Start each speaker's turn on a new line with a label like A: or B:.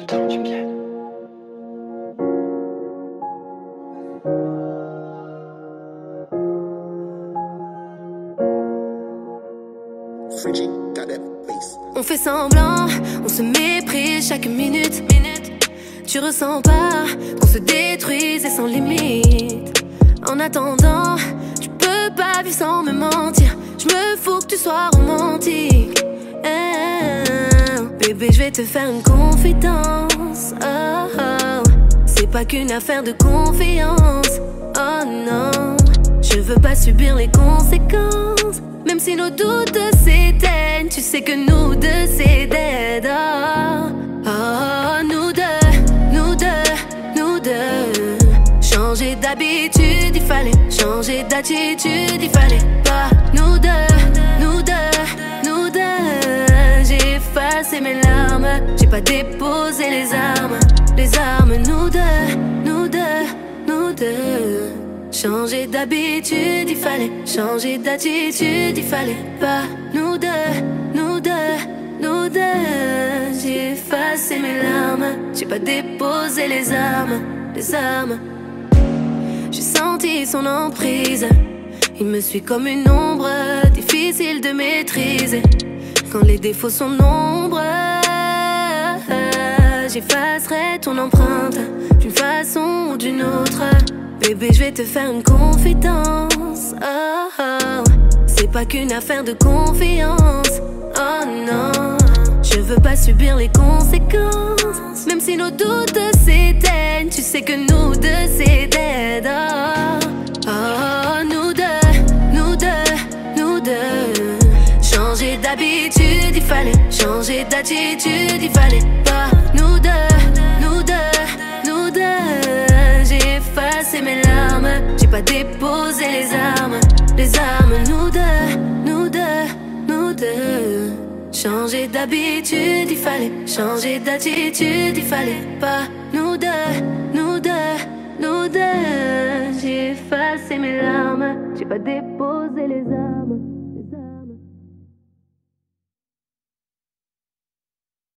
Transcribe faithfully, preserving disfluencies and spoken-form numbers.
A: tout avant que tu me viennes.
B: On fait semblant, on se méprise chaque minute, minute. Tu ressens pas qu'on se détruise et sans limite. En attendant, tu peux pas vivre sans me mentir. Je me fous que tu sois romantique. Eh, bébé, je vais te faire une confidence. Oh, oh. C'est pas qu'une affaire de confiance. Oh non, je veux pas subir les conséquences. Même si nos doutes s'éteignent, tu sais que nous deux c'est dead. Oh, oh, nous deux, nous deux, nous deux. Changer d'habitude, il fallait changer d'attitude, il fallait pas. Nous deux, nous deux, nous deux. J'ai effacé mes larmes, j'ai pas déposé les armes, les armes. Nous deux, nous deux, nous deux. Changer d'habitude, il fallait changer d'attitude, il fallait pas. Nous deux, nous deux, nous deux. J'ai effacé mes larmes, j'ai pas déposé les armes, les armes. J'ai senti son emprise, il me suit comme une ombre, difficile de maîtriser. Quand les défauts sont nombreux, j'effacerai ton empreinte d'une façon ou d'une autre. Bébé, je vais te faire une confidence. Oh, oh. C'est pas qu'une affaire de confiance. Oh non, je veux pas subir les conséquences. Même si nos doutes s'éteignent, tu sais que nous deux c'est dead. Oh, oh, nous deux, nous deux, nous deux. Changer d'habitude, il fallait changer d'attitude, il fallait pas. Nous deux, nous deux, nous deux. J'ai effacé mes larmes, j'ai pas déposé les armes, les armes. Nous deux, nous deux, nous deux. Changer d'habitude, il fallait changer d'attitude, il fallait pas. Nous deux, nous deux, nous deux. J'ai effacé mes larmes, j'ai pas déposé les armes.